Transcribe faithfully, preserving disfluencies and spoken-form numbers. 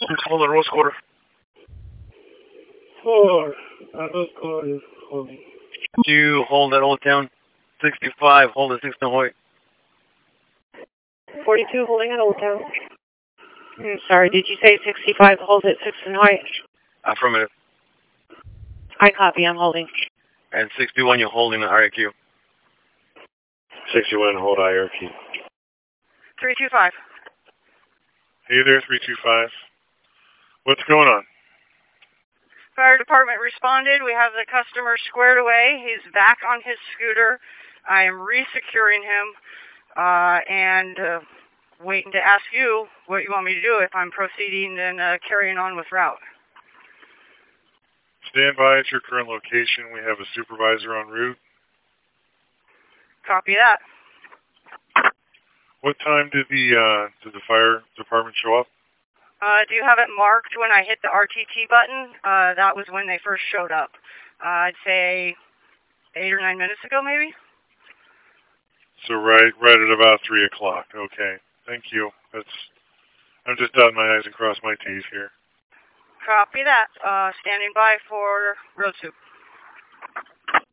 Hold on, Rose Quarter. Four. Uh, Rose Quarter is holding. Do you hold at Old Town? sixty-five, hold at six in Hoyt. forty-two holding at Old Town. Mm, sorry, did you say sixty-five hold at six in Hoyt? Affirmative. I copy, I'm holding. And sixty-one, you're holding the R A Q. sixty-one, hold I R Q. three two five. Hey there, three two five. What's going on? Fire department responded. We have the customer squared away. He's back on his scooter. I am re-securing him uh, and uh, waiting to ask you what you want me to do if I'm proceeding and uh, carrying on with route. Stand by at your current location. We have a supervisor en route. Copy that. What time did the uh, did the fire department show up? Uh, do you have it marked when I hit the R T T button? Uh, that was when they first showed up. Uh, I'd say eight or nine minutes ago, maybe. So right, right at about three o'clock. Okay, thank you. That's. I'm just dotting my I's and crossing my T's here. Copy that. Uh, standing by for road soup.